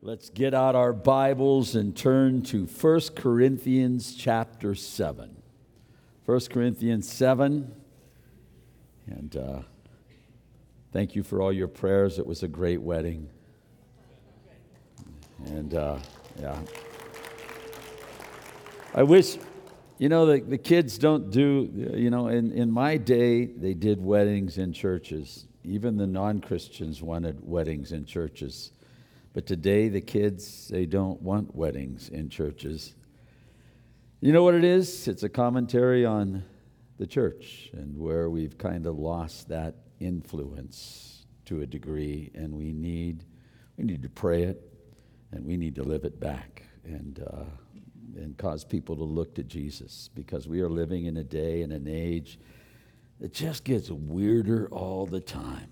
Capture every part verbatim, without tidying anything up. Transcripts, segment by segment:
Let's get out our Bibles and turn to First Corinthians chapter seven. First Corinthians seven. And uh, thank you for all your prayers. It was a great wedding. And uh, yeah. I wish, you know, the, the kids don't do, you know, in, in my day, they did weddings in churches. Even the non-Christians wanted weddings in churches. But today, the kids, they don't want weddings in churches. You know what it is? It's a commentary on the church and where we've kind of lost that influence to a degree, and we need we need to pray it, and we need to live it back, and uh, and cause people to look to Jesus, because we are living in a day and an age that just gets weirder all the time.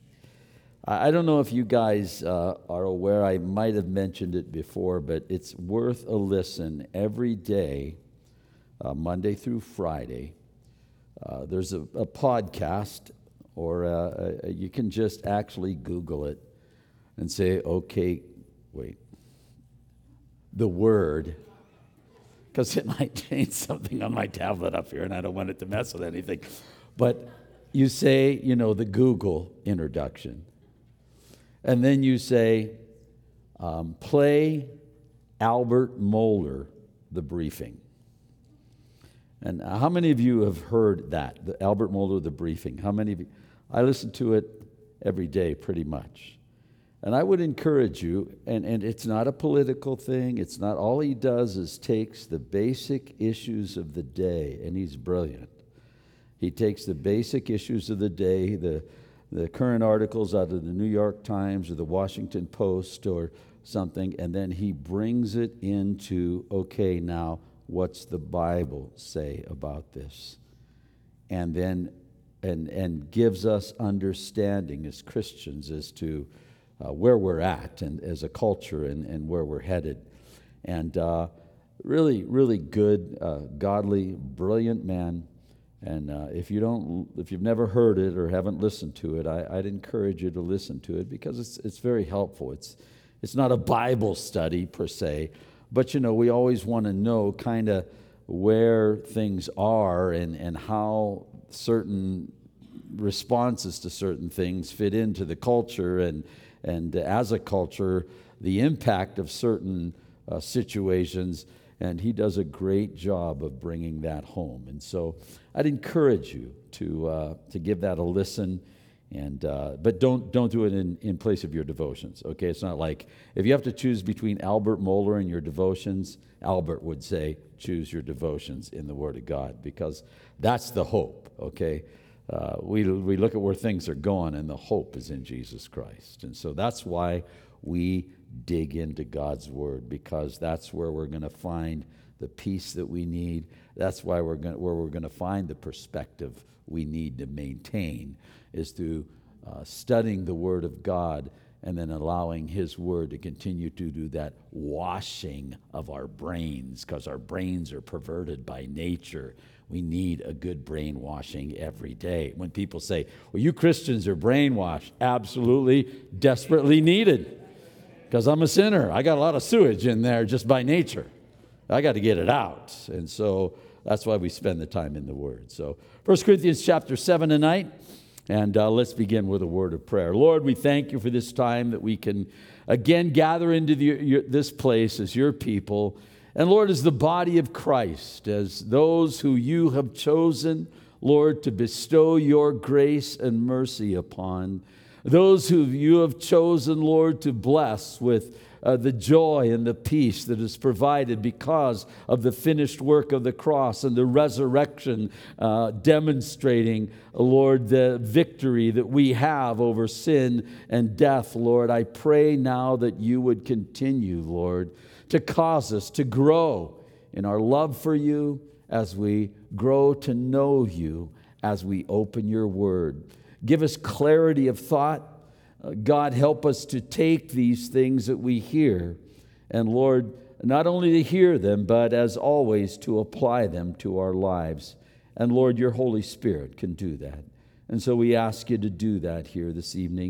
I don't know if you guys uh, are aware, I might have mentioned it before, but it's worth a listen every day, uh, Monday through Friday. Uh, there's a, a podcast, or uh, a, you can just actually Google it and say, okay, wait, the word, because it might change something on my tablet up here, and I don't want it to mess with anything. But you say, you know, the Google introduction. And then you say, um, play Albert Mohler, The Briefing. And how many of you have heard that, the Albert Mohler, The Briefing? How many of you? I listen to it every day pretty much. And I would encourage you, and, and it's not a political thing. It's not, all he does is takes the basic issues of the day, and he's brilliant. He takes the basic issues of the day, the the current articles out of the New York Times or the Washington Post or something, and then he brings it into, okay, now, what's the Bible say about this? And then, and and gives us understanding as Christians as to uh, where we're at and as a culture and, and where we're headed. And uh, really, really good, uh, godly, brilliant man. And uh, if you don't, if you've never heard it or haven't listened to it, I, I'd encourage you to listen to it, because it's it's very helpful. It's it's not a Bible study per se, but you know, we always want to know kind of where things are and and how certain responses to certain things fit into the culture, and and as a culture, the impact of certain uh, situations. And he does a great job of bringing that home. And so I'd encourage you to uh, to give that a listen. And uh, but don't don't do it in, in place of your devotions. Okay, it's not like if you have to choose between Albert Mohler and your devotions, Albert would say choose your devotions in the Word of God, because that's the hope. Okay, uh, we we look at where things are going, and the hope is in Jesus Christ. And so that's why we dig into God's Word, because that's where we're going to find the peace that we need. That's why we're going where we're going to find the perspective we need to maintain, is through uh, studying the Word of God and then allowing His Word to continue to do that washing of our brains, because our brains are perverted by nature. We need a good brainwashing every day. When people say, well, you Christians are brainwashed, absolutely, desperately needed. Because I'm a sinner. I got a lot of sewage in there just by nature. I got to get it out. And so that's why we spend the time in the Word. So First Corinthians chapter seven tonight. And uh, let's begin with a word of prayer. Lord, we thank you for this time that we can again gather into the, your, this place as your people. And Lord, as the body of Christ, as those who you have chosen, Lord, to bestow your grace and mercy upon. Those who you have chosen, Lord, to bless with uh, the joy and the peace that is provided because of the finished work of the cross and the resurrection, uh, demonstrating, Lord, the victory that we have over sin and death, Lord. I pray now that you would continue, Lord, to cause us to grow in our love for you as we grow to know you, as we open your word. Give us clarity of thought. Uh, God, help us to take these things that we hear, and Lord, not only to hear them, but as always, to apply them to our lives. And Lord, your Holy Spirit can do that. And so we ask you to do that here this evening.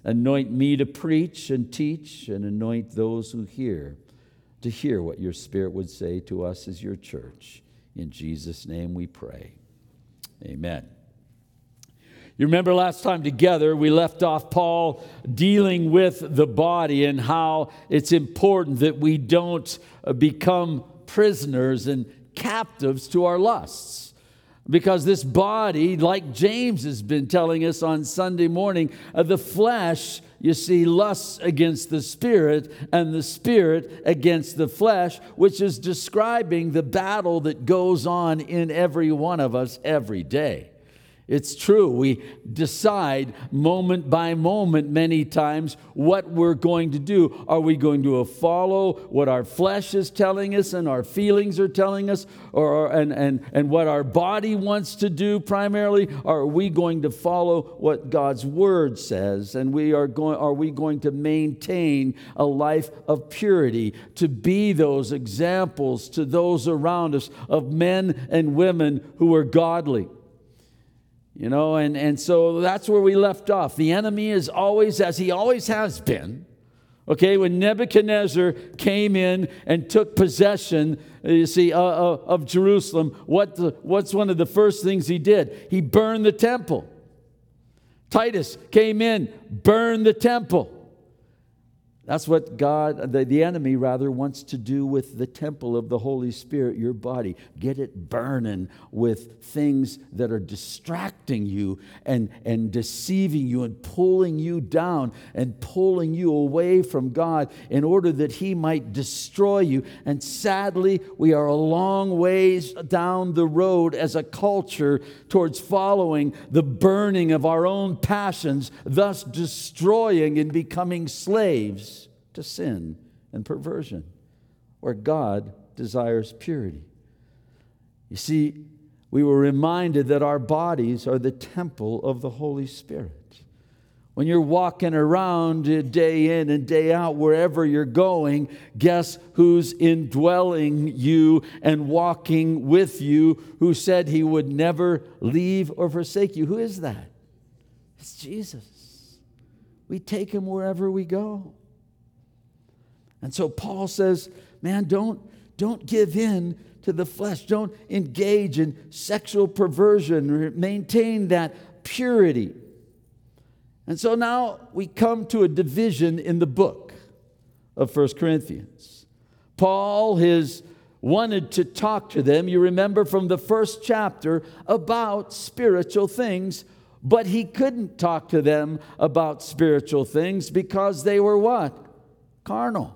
Anoint me to preach and teach, and anoint those who hear to hear what your Spirit would say to us as your church. In Jesus' name we pray. Amen. You remember last time together we left off Paul dealing with the body and how it's important that we don't become prisoners and captives to our lusts. Because this body, like James has been telling us on Sunday morning, uh, the flesh, you see, lusts against the spirit, and the spirit against the flesh, which is describing the battle that goes on in every one of us every day. It's true. We decide moment by moment many times what we're going to do. Are we going to follow what our flesh is telling us and our feelings are telling us, or and, and, and what our body wants to do primarily? Or are we going to follow what God's Word says? And we are going, are we going to maintain a life of purity, to be those examples to those around us of men and women who are godly? You know, and, and so that's where we left off. The enemy is always, as he always has been, okay, when Nebuchadnezzar came in and took possession, you see, uh, uh, of Jerusalem, what the, what's one of the first things he did? He burned the temple. Titus came in, burned the temple. That's what God, the, the enemy rather, wants to do with the temple of the Holy Spirit, your body. Get it burning with things that are distracting you and, and deceiving you and pulling you down and pulling you away from God in order that He might destroy you. And sadly, we are a long ways down the road as a culture towards following the burning of our own passions, thus destroying and becoming slaves to sin and perversion, where God desires purity. You see, we were reminded that our bodies are the temple of the Holy Spirit. When you're walking around day in and day out, wherever you're going, guess who's indwelling you and walking with you, who said He would never leave or forsake you? Who is that? It's Jesus. We take Him wherever we go. And so Paul says, man, don't, don't give in to the flesh. Don't engage in sexual perversion. Maintain that purity. And so now we come to a division in the book of First Corinthians. Paul has wanted to talk to them, you remember from the first chapter, about spiritual things, but he couldn't talk to them about spiritual things because they were what? Carnal.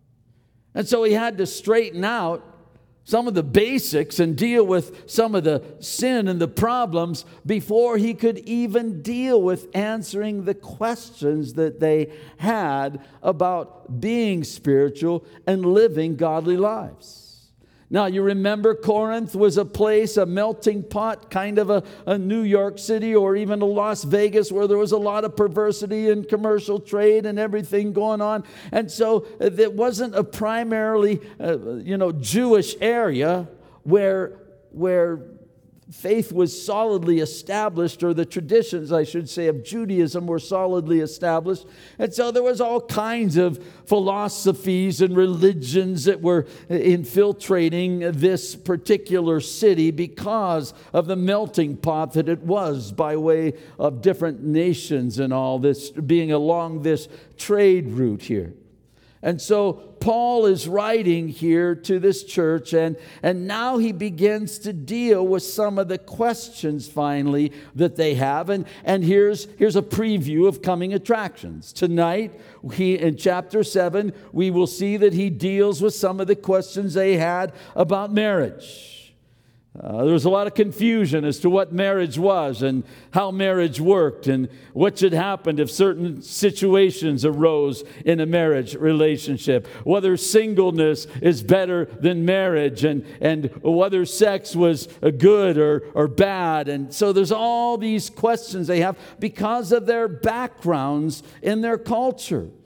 And so he had to straighten out some of the basics and deal with some of the sin and the problems before he could even deal with answering the questions that they had about being spiritual and living godly lives. Now, you remember Corinth was a place, a melting pot, kind of a, a New York City or even a Las Vegas, where there was a lot of perversity and commercial trade and everything going on. And so it wasn't a primarily, uh, you know, Jewish area where, where faith was solidly established, or the traditions, I should say, of Judaism were solidly established. And so there was all kinds of philosophies and religions that were infiltrating this particular city because of the melting pot that it was, by way of different nations and all this, being along this trade route here. And so Paul is writing here to this church, and, and now he begins to deal with some of the questions finally that they have. And, and here's, here's a preview of coming attractions. Tonight, he, in chapter seven, we will see that he deals with some of the questions they had about marriage. Uh, there was a lot of confusion as to what marriage was and how marriage worked and what should happen if certain situations arose in a marriage relationship, whether singleness is better than marriage, and, and whether sex was good or, or bad. And so there's all these questions they have because of their backgrounds in their culture.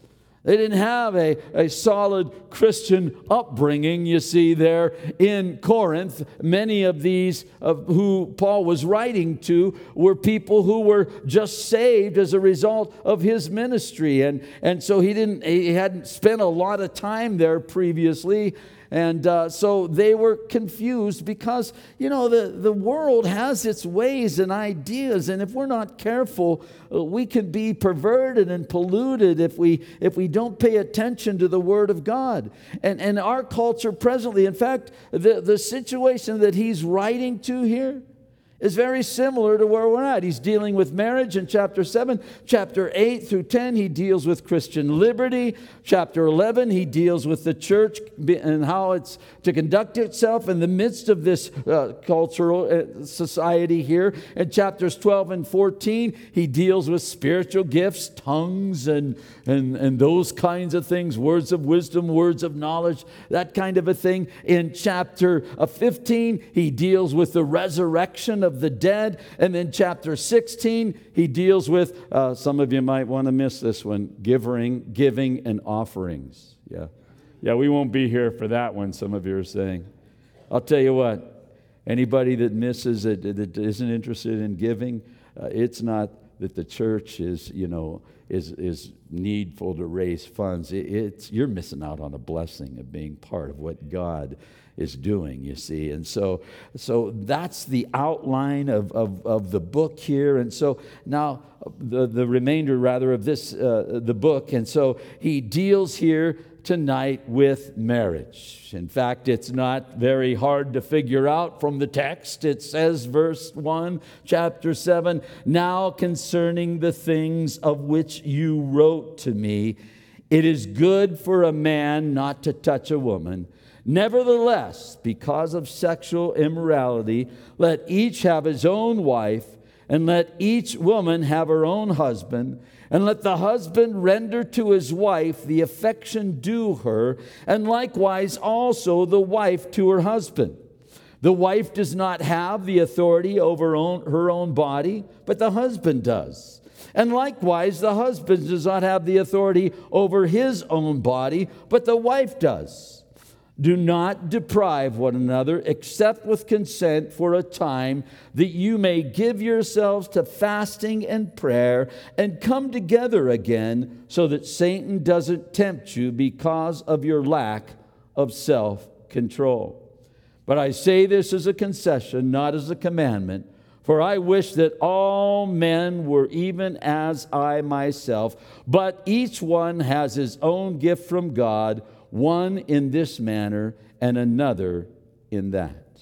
They didn't have a, a solid Christian upbringing, you see, there in Corinth. Many of these of who Paul was writing to were people who were just saved as a result of his ministry. And, and so he didn't he hadn't spent a lot of time there previously. And uh, so they were confused because, you know, the, the world has its ways and ideas. And if we're not careful, uh, we can be perverted and polluted if we if we don't pay attention to the Word of God. And, and our culture presently, in fact, the, the situation that he's writing to here is very similar to where we're at. He's dealing with marriage in chapter seven. Chapter eight through ten, he deals with Christian liberty. Chapter eleven, he deals with the church and how it's to conduct itself in the midst of this uh, cultural uh, society here. In chapters twelve and fourteen, he deals with spiritual gifts, tongues, and, and, and those kinds of things, words of wisdom, words of knowledge, that kind of a thing. In chapter fifteen, he deals with the resurrection of the dead. And then chapter sixteen, he deals with, uh, some of you might want to miss this one, giving, giving and offerings. Yeah. Yeah, we won't be here for that one, some of you are saying. I'll tell you what, anybody that misses it, that isn't interested in giving, uh, it's not that the church is, you know, is is needful to raise funds. It, it's you're missing out on a blessing of being part of what God is doing, you see. And so so that's the outline of, of, of the book here. And so now the, the remainder, rather, of this, uh, the book. And so he deals here tonight with marriage. In fact, it's not very hard to figure out from the text. It says, verse one, chapter seven, "Now concerning the things of which you wrote to me, it is good for a man not to touch a woman. Nevertheless, because of sexual immorality, let each have his own wife, and let each woman have her own husband, and let the husband render to his wife the affection due her, and likewise also the wife to her husband. The wife does not have the authority over her own, her own body, but the husband does. And likewise, the husband does not have the authority over his own body, but the wife does. Do not deprive one another, except with consent for a time, that you may give yourselves to fasting and prayer, and come together again, so that Satan doesn't tempt you because of your lack of self-control. But I say this as a concession, not as a commandment, for I wish that all men were even as I myself, but each one has his own gift from God, one in this manner and another in that."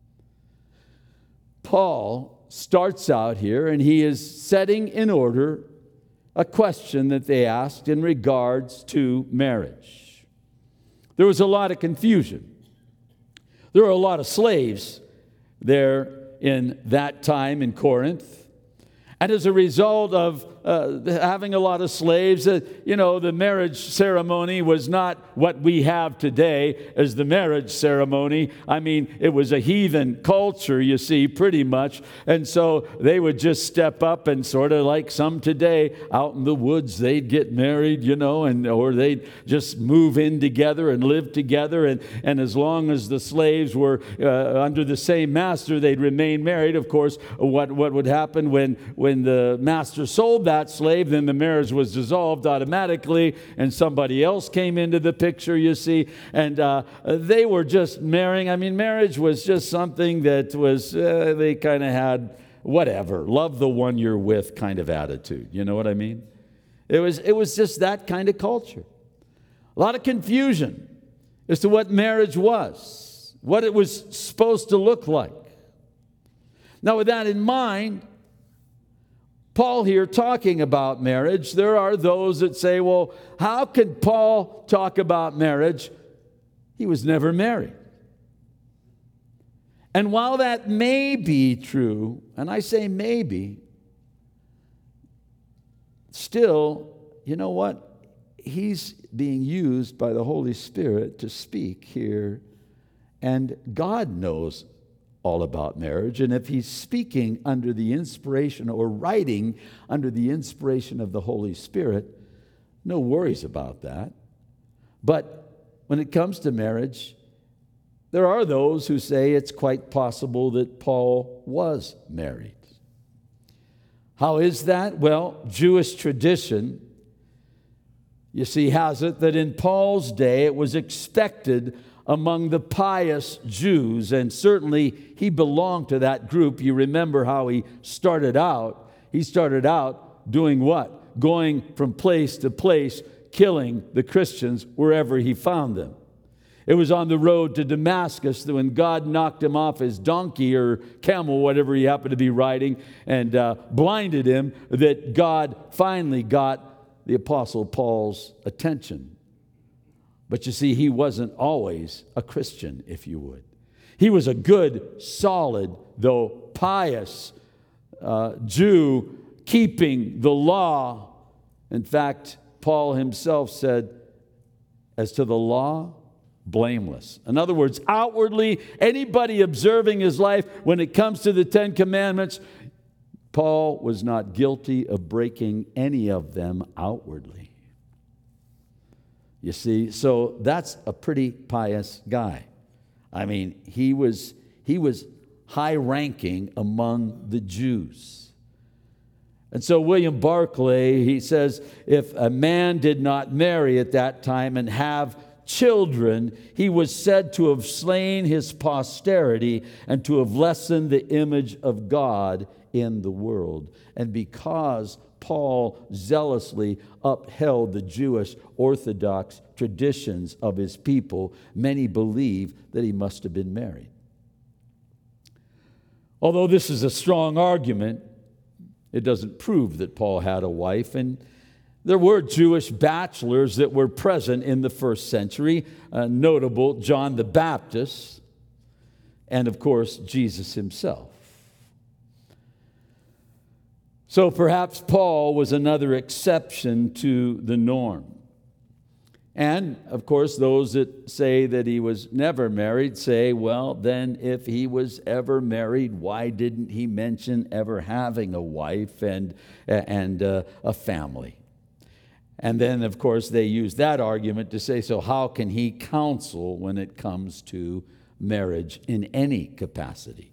Paul starts out here, and he is setting in order a question that they asked in regards to marriage. There was a lot of confusion. There were a lot of slaves there in that time in Corinth. And as a result of uh, having a lot of slaves, uh, you know, the marriage ceremony was not what we have today as the marriage ceremony. I mean, it was a heathen culture, you see, pretty much. And so they would just step up and sort of like some today, out in the woods, they'd get married, you know, and or they'd just move in together and live together. And, and as long as the slaves were uh, under the same master, they'd remain married. Of course, what, what would happen when, when the master sold that slave, then the marriage was dissolved automatically, and somebody else came into the picture, you see. And uh, they were just marrying. I mean, marriage was just something that was, uh, they kind of had whatever, love the one you're with kind of attitude. You know what I mean? It was, it was just that kind of culture. A lot of confusion as to what marriage was, what it was supposed to look like. Now, with that in mind, Paul here talking about marriage, there are those that say, well, how could Paul talk about marriage? He was never married. And while that may be true, and I say maybe, still, you know what? He's being used by the Holy Spirit to speak here, and God knows all about marriage. And if he's speaking under the inspiration or writing under the inspiration of the Holy Spirit, No worries about that. But when it comes to marriage, there are those who say it's quite possible that Paul was married. How is that? Well, Jewish tradition, you see, has it that in Paul's day it was expected among the pious Jews, and certainly he belonged to that group. You remember how he started out. He started out doing what? Going from place to place, killing the Christians wherever he found them. It was on the road to Damascus that when God knocked him off his donkey or camel, whatever he happened to be riding, and uh, blinded him, that God finally got the Apostle Paul's attention. But you see, he wasn't always a Christian, if you would. He was a good, solid, though pious uh, Jew, keeping the law. In fact, Paul himself said, as to the law, blameless. In other words, outwardly, anybody observing his life when it comes to the Ten Commandments, Paul was not guilty of breaking any of them outwardly. You see, so that's a pretty pious guy. I mean, he was he was high-ranking among the Jews. And so William Barclay, he says, if a man did not marry at that time and have children, he was said to have slain his posterity and to have lessened the image of God in the world. And because Paul zealously upheld the Jewish Orthodox traditions of his people, many believe that he must have been married. Although this is a strong argument, it doesn't prove that Paul had a wife, and there were Jewish bachelors that were present in the first century, uh, notable John the Baptist, and of course Jesus himself. So perhaps Paul was another exception to the norm. And, of course, those that say that he was never married say, well, then if he was ever married, why didn't he mention ever having a wife and, and uh, a family? And then, of course, they use that argument to say, so how can he counsel when it comes to marriage in any capacity?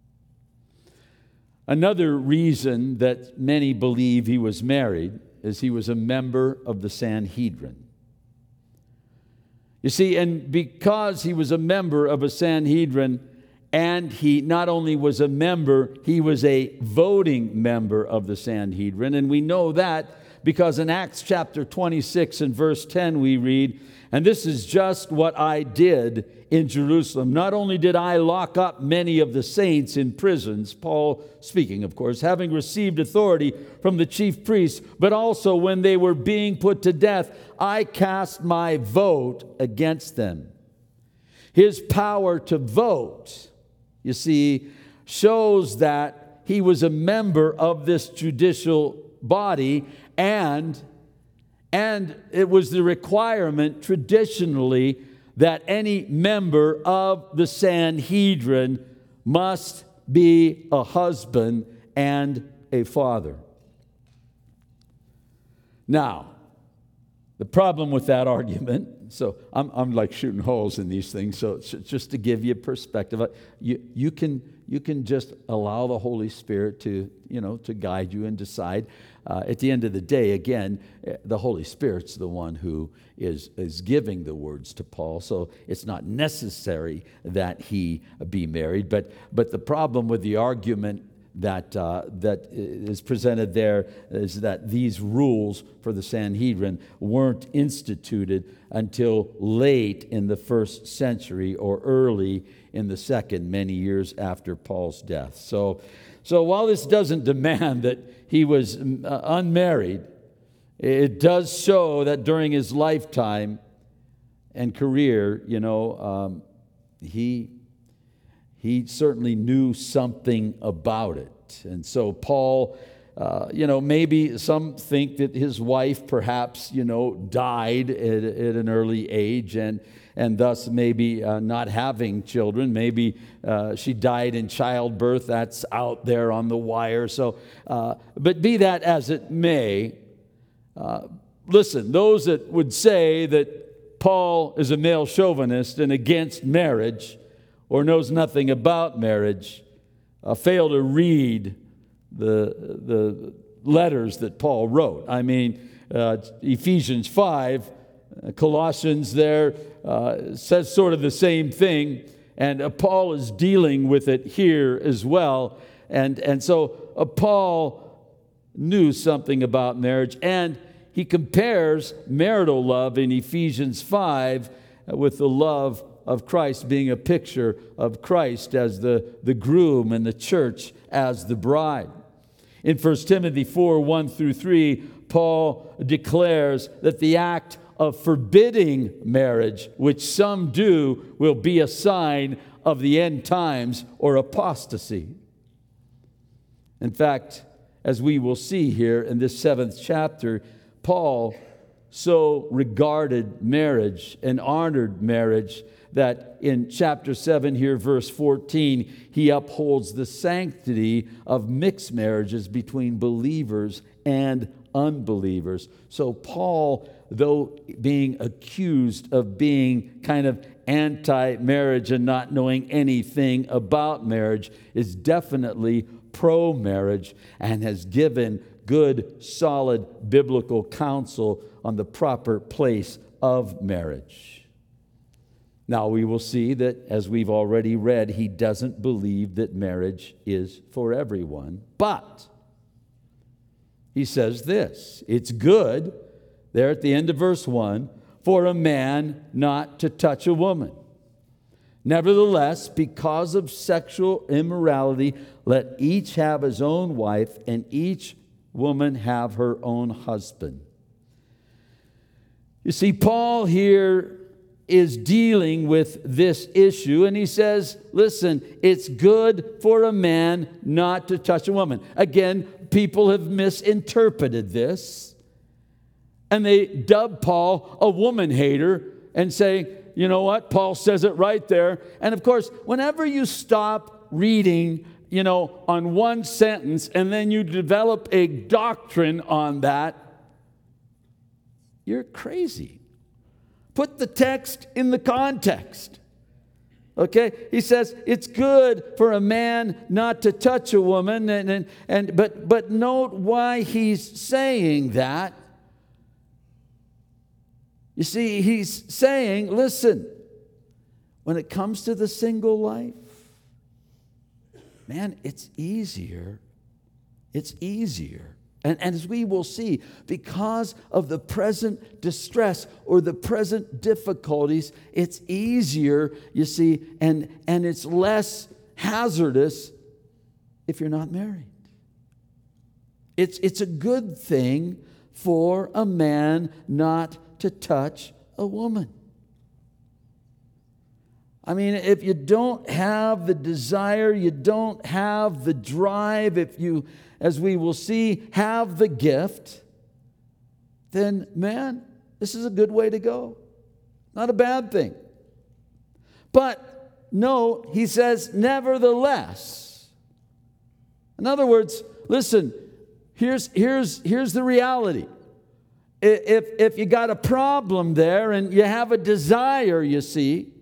Another reason that many believe he was married is he was a member of the Sanhedrin. You see, and because he was a member of a Sanhedrin, and he not only was a member, he was a voting member of the Sanhedrin. And we know that because in Acts chapter twenty-six and verse ten we read, and this is just what I did in Jerusalem. Not only did I lock up many of the saints in prisons, Paul speaking, of course, having received authority from the chief priests, but also when they were being put to death, I cast my vote against them. His power to vote, you see, shows that he was a member of this judicial body, and And it was the requirement traditionally that any member of the Sanhedrin must be a husband and a father. Now, the problem with that argument, so I'm, I'm like shooting holes in these things, so it's just to give you perspective, you, you can you can just allow the Holy Spirit to, you know, to guide you and decide. Uh, at the end of the day, again, the Holy Spirit's the one who is, is giving the words to Paul, so it's not necessary that he be married. But but the problem with the argument that uh, that is presented there is that these rules for the Sanhedrin weren't instituted until late in the first century or early in the second, many years after Paul's death. So, so while this doesn't demand that he was uh, unmarried, it does show that during his lifetime and career, you know, um, he he certainly knew something about it. And so Paul, uh, you know, maybe some think that his wife perhaps, you know, died at, at an early age, and and thus maybe uh, not having children. Maybe uh, she died in childbirth. That's out there on the wire. So, uh, but be that as it may, uh, listen, those that would say that Paul is a male chauvinist and against marriage or knows nothing about marriage uh, fail to read the, the letters that Paul wrote. I mean, uh, Ephesians five, uh, Colossians there uh, says sort of the same thing, and uh, Paul is dealing with it here as well. And, and so uh, Paul knew something about marriage, and he compares marital love in Ephesians five with the love of Christ, being a picture of Christ as the, the groom and the church as the bride. In First Timothy four, one through three, Paul declares that the act of forbidding marriage, which some do, will be a sign of the end times or apostasy. In fact, as we will see here in this seventh chapter, Paul so regarded marriage and honored marriage that in chapter seven here, verse fourteen, he upholds the sanctity of mixed marriages between believers and unbelievers. So Paul, though being accused of being kind of anti-marriage and not knowing anything about marriage, is definitely pro-marriage and has given good, solid biblical counsel on the proper place of marriage. Now we will see that, as we've already read, he doesn't believe that marriage is for everyone. But he says this: it's good, there at the end of verse one, for a man not to touch a woman. Nevertheless, because of sexual immorality, let each have his own wife, and each woman have her own husband. You see, Paul here is dealing with this issue, and he says, listen, it's good for a man not to touch a woman. Again, people have misinterpreted this, and they dub Paul a woman hater and say, you know what, Paul says it right there. And of course, whenever you stop reading, you know, on one sentence and then you develop a doctrine on that, you're crazy. Put the text in the context. Okay? He says it's good for a man not to touch a woman, and, and, and but but note why he's saying that. You see, he's saying, listen, when it comes to the single life, man, it's easier. It's easier. And, and as we will see, because of the present distress or the present difficulties, it's easier, you see, and, and it's less hazardous if you're not married. It's, it's a good thing for a man not to touch a woman. I mean, if you don't have the desire, you don't have the drive, if you, as we will see, have the gift, then, man, this is a good way to go. Not a bad thing. But, no, he says, nevertheless. In other words, listen, here's, here's, here's the reality. If, if you got a problem there and you have a desire, you see,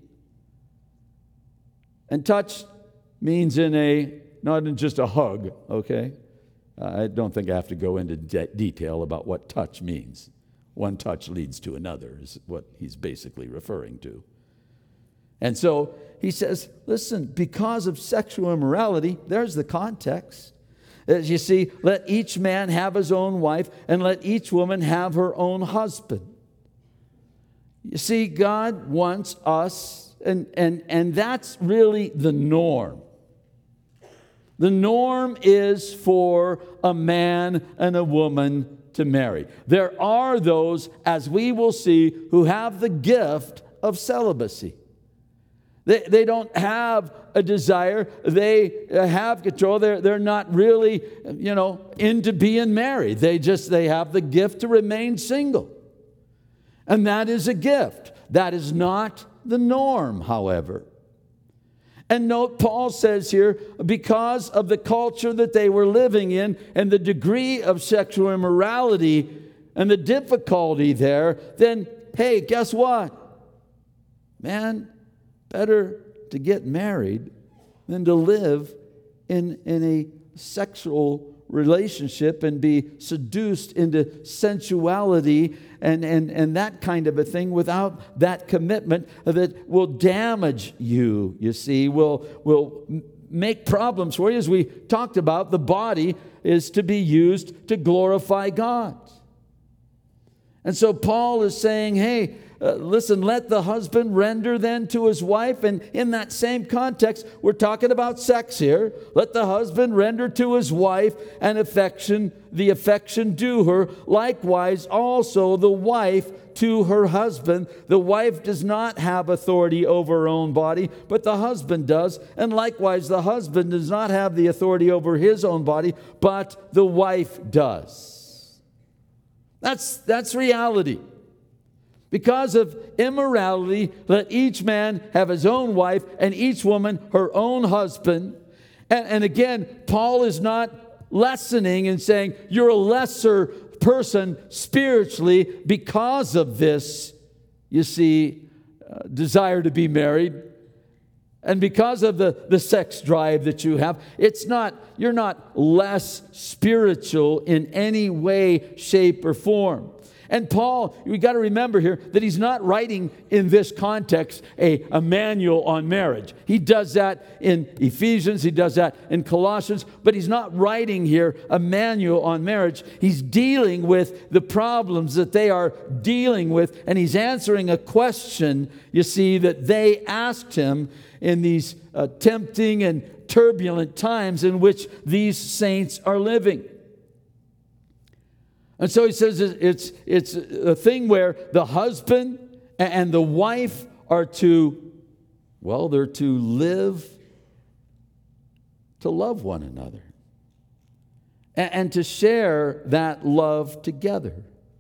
and touch means in a, not in just a hug, okay? I don't think I have to go into de- detail about what touch means. One touch leads to another is what he's basically referring to. And so he says, listen, because of sexual immorality, there's the context. As you see, let each man have his own wife, and let each woman have her own husband. You see, God wants us, and, and, and that's really the norm. The norm is for a man and a woman to marry. There are those, as we will see, who have the gift of celibacy. They, they don't have a desire. They have control. They're, they're not really, you know, into being married. They just, they have the gift to remain single. And that is a gift. That is not the norm, however. And note, Paul says here, because of the culture that they were living in and the degree of sexual immorality, and the difficulty there, then, hey, guess what? Man, better to get married than to live in, in a sexual relationship and be seduced into sensuality and, and, and that kind of a thing without that commitment that will damage you, you see, will, will make problems for you. As we talked about, the body is to be used to glorify God. And so Paul is saying, hey, Uh, listen, let the husband render then to his wife. And in that same context, we're talking about sex here. Let the husband render to his wife and affection, the affection due her. Likewise, also the wife to her husband. The wife does not have authority over her own body, but the husband does. And likewise, the husband does not have the authority over his own body, but the wife does. That's, that's reality. Because of immorality, let each man have his own wife and each woman her own husband. And, and again, Paul is not lessening and saying you're a lesser person spiritually because of this, you see, uh, desire to be married. And because of the, the sex drive that you have, it's not, you're not less spiritual in any way, shape, or form. And Paul, we got to remember here that he's not writing in this context a, a manual on marriage. He does that in Ephesians, he does that in Colossians, but he's not writing here a manual on marriage. He's dealing with the problems that they are dealing with, and he's answering a question, you see, that they asked him in these uh, tempting and turbulent times in which these saints are living. And so he says it's, it's a thing where the husband and the wife are to, well, they're to live, to love one another, and, and to share that love together.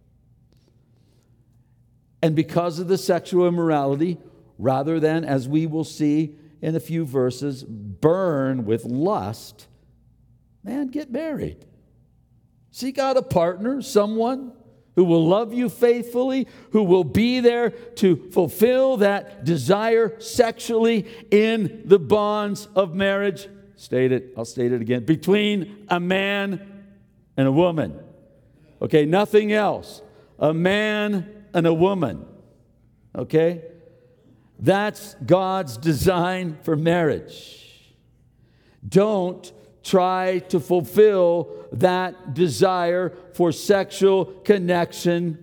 And because of the sexual immorality, rather than, as we will see in a few verses, burn with lust, man, get married. Seek out a partner, someone who will love you faithfully, who will be there to fulfill that desire sexually in the bonds of marriage. State it, I'll state it again. Between a man and a woman. Okay, nothing else. A man and a woman. Okay? That's God's design for marriage. Don't try to fulfill that desire for sexual connection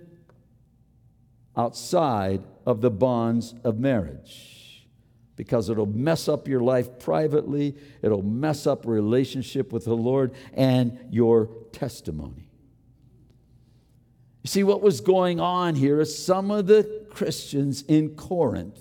outside of the bonds of marriage, because it'll mess up your life privately, it'll mess up a relationship with the Lord and your testimony. You see, what was going on here is some of the Christians in Corinth,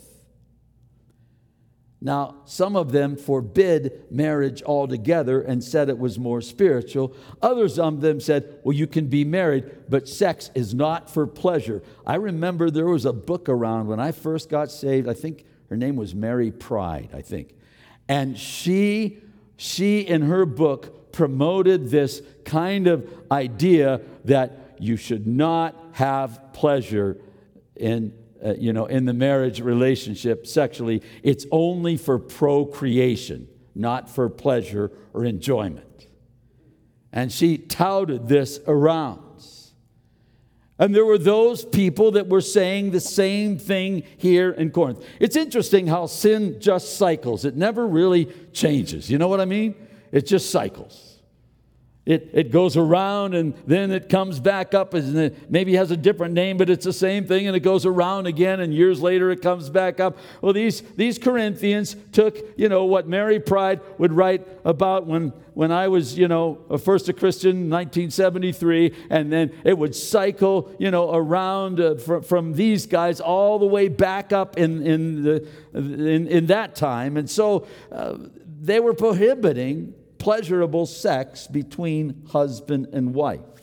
now, some of them forbid marriage altogether and said it was more spiritual. Others of them said, well, you can be married, but sex is not for pleasure. I remember there was a book around when I first got saved. I think her name was Mary Pride, I think. And she, she in her book promoted this kind of idea that you should not have pleasure in Uh, you know, in the marriage relationship sexually. It's only for procreation, not for pleasure or enjoyment. And she touted this around. And there were those people that were saying the same thing here in Corinth. It's interesting how sin just cycles. It never really changes. You know what I mean? It just cycles. It, it goes around and then it comes back up, and it maybe has a different name, but it's the same thing, and it goes around again, and years later it comes back up. Well, these, these Corinthians took, you know, what Mary Pride would write about when, when I was, you know, first a Christian in nineteen seventy-three, and then it would cycle, you know, around uh, from, from these guys all the way back up in, in, the, in, in that time. And so uh, they were prohibiting pleasurable sex between husband and wife.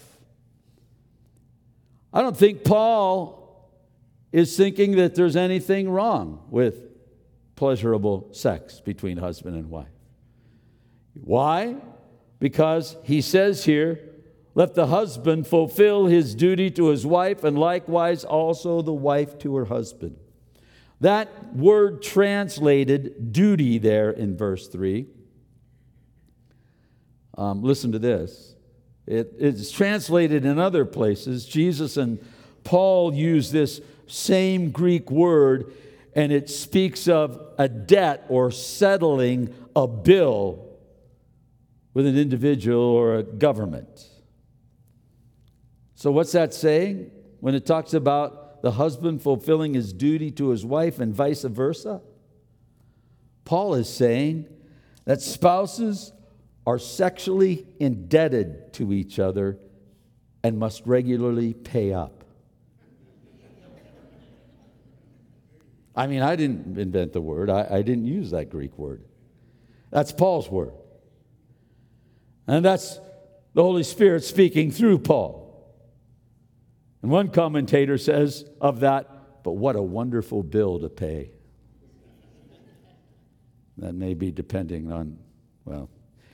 I don't think Paul is thinking that there's anything wrong with pleasurable sex between husband and wife. Why? Because he says here, Let the husband fulfill his duty to his wife, and likewise also the wife to her husband. That word translated duty there in verse three. Um, listen to this. It, it's translated in other places. Jesus and Paul use this same Greek word, and it speaks of a debt or settling a bill with an individual or a government. So what's that saying when it talks about the husband fulfilling his duty to his wife and vice versa? Paul is saying that spouses are sexually indebted to each other and must regularly pay up. I mean, I didn't invent the word. I, I didn't use that Greek word. That's Paul's word. And that's the Holy Spirit speaking through Paul. And one commentator says of that, but what a wonderful bill to pay. That may be depending on, well.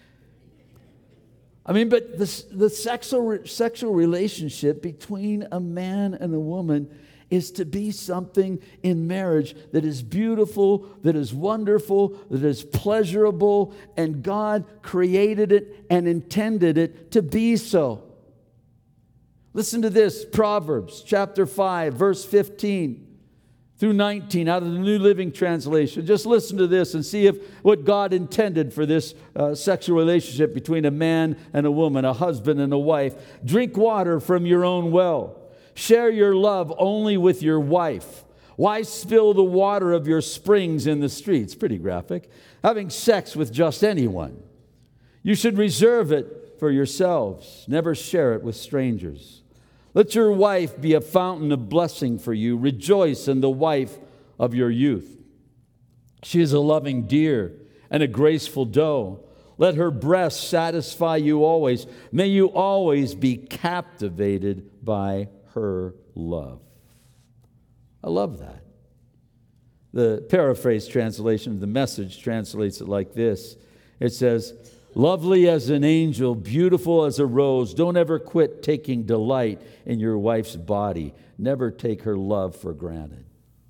I mean, but the, the sexual, sexual relationship between a man and a woman is to be something in marriage that is beautiful, that is wonderful, that is pleasurable, and God created it and intended it to be so. Listen to this, Proverbs chapter five, verse fifteen through nineteen out of the New Living Translation. Just listen to this and see if what God intended for this uh, sexual relationship between a man and a woman, a husband and a wife. Drink water from your own well. Share your love only with your wife. Why spill the water of your springs in the streets? Pretty graphic. Having sex with just anyone. You should reserve it for yourselves. Never share it with strangers. Let your wife be a fountain of blessing for you. Rejoice in the wife of your youth. She is a loving deer and a graceful doe. Let her breast satisfy you always. May you always be captivated by her love. I love that. The paraphrase translation of the Message translates it like this. It says, lovely as an angel, beautiful as a rose. Don't ever quit taking delight in your wife's body. Never take her love for granted.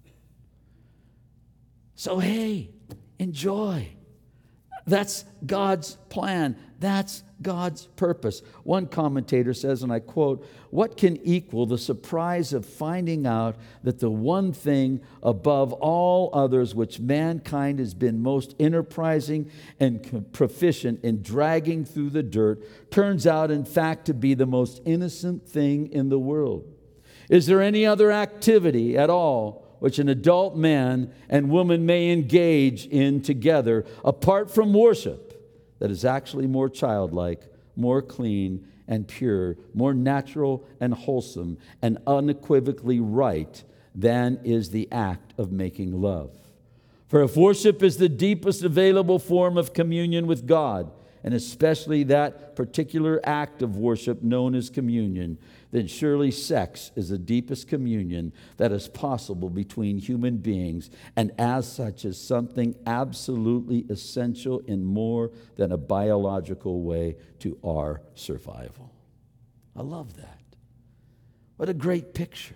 So, hey, enjoy. That's God's plan. That's God's purpose. One commentator says, and I quote, what can equal the surprise of finding out that the one thing above all others which mankind has been most enterprising and proficient in dragging through the dirt turns out in fact to be the most innocent thing in the world? Is there any other activity at all which an adult man and woman may engage in together apart from worship that is actually more childlike, more clean and pure, more natural and wholesome, and unequivocally right than is the act of making love? For if worship is the deepest available form of communion with God, and especially that particular act of worship known as communion, then surely sex is the deepest communion that is possible between human beings, and as such is something absolutely essential in more than a biological way to our survival. I love that. What a great picture.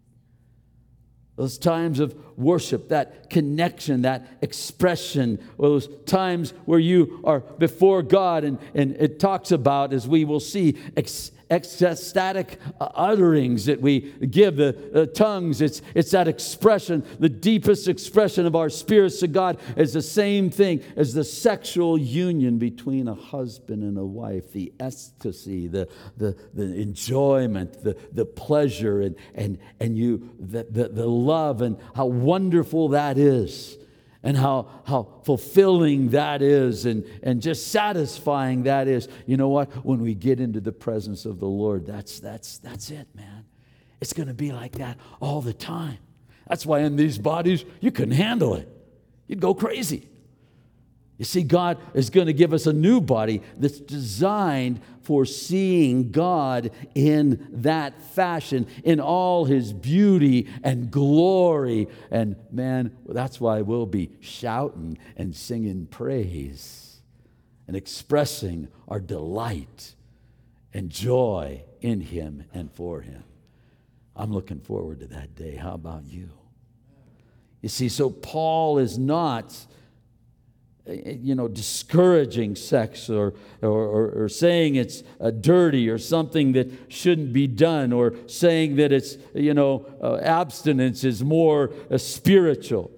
Those times of worship, that connection, that expression, those times where you are before God, and, and it talks about, as we will see, ex- ecstatic utterings that we give, the, the tongues. It's, it's that expression, the deepest expression of our spirits to God is the same thing as the sexual union between a husband and a wife, the ecstasy, the, the, the enjoyment, the, the pleasure, and, and, and you, the, the, the love, and how wonderful that is. And how, how fulfilling that is, and, and just satisfying that is. You know what? When we get into the presence of the Lord, that's, that's, that's it, man. It's going to be like that all the time. That's why in these bodies, you couldn't handle it. You'd go crazy. You see, God is going to give us a new body that's designed for seeing God in that fashion, in all His beauty and glory. And man, that's why we'll be shouting and singing praise and expressing our delight and joy in Him and for Him. I'm looking forward to that day. How about you? You see, so Paul is not, you know, discouraging sex or, or, or, or saying it's uh, dirty or something that shouldn't be done, or saying that it's, you know, uh, abstinence is more uh, spiritual.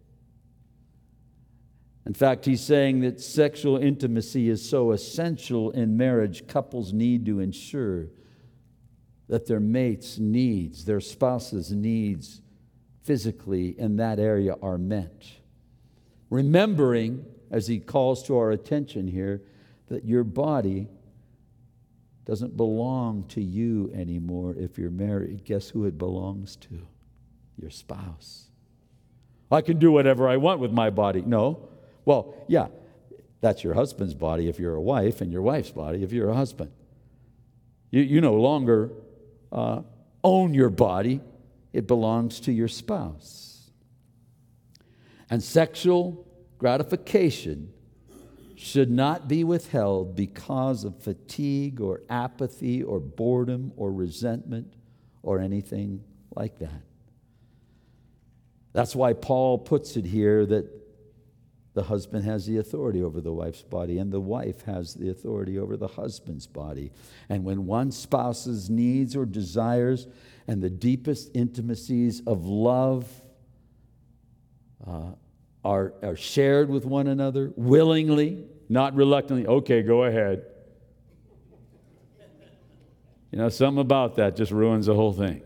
In fact, he's saying that sexual intimacy is so essential in marriage, couples need to ensure that their mates' needs, their spouse's needs physically in that area are met. Remembering, as he calls to our attention here, that your body doesn't belong to you anymore if you're married. Guess who it belongs to? Your spouse. I can do whatever I want with my body. No. Well, yeah, that's your husband's body if you're a wife, and your wife's body if you're a husband. You, you no longer uh, own your body. It belongs to your spouse. And sexual gratification should not be withheld because of fatigue or apathy or boredom or resentment or anything like that. That's why Paul puts it here that the husband has the authority over the wife's body, and the wife has the authority over the husband's body. And when one spouse's needs or desires and the deepest intimacies of love uh, are, are shared with one another willingly, not reluctantly, okay, go ahead. You know, something about that just ruins the whole thing.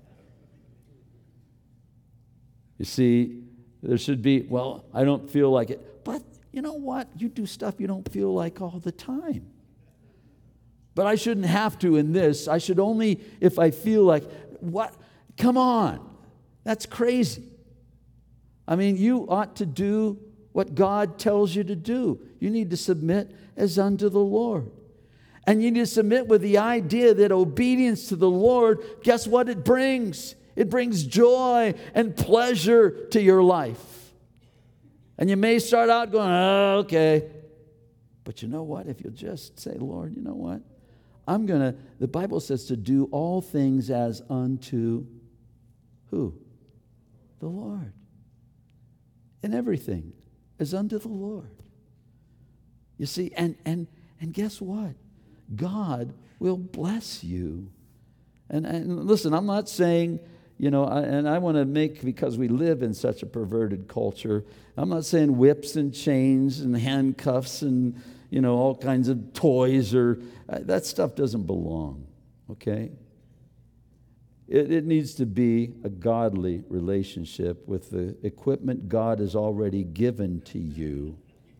You see, there should be, well, I don't feel like it. But you know what? You do stuff you don't feel like all the time. But I shouldn't have to in this. I should only if I feel like, what? Come on. That's crazy. I mean, you ought to do what God tells you to do. You need to submit as unto the Lord. And you need to submit with the idea that obedience to the Lord, guess what it brings? It brings joy and pleasure to your life. And you may start out going, oh, okay. But you know what? If you'll just say, Lord, you know what? I'm going to, the Bible says to do all things as unto who? The Lord. And everything is unto the Lord. You see, and, and, and guess what? God will bless you. And, and listen, I'm not saying, you know, I, and I want to make, because we live in such a perverted culture, I'm not saying whips and chains and handcuffs and, you know, all kinds of toys or, uh, that stuff doesn't belong, okay? It, it needs to be a godly relationship with the equipment God has already given to you.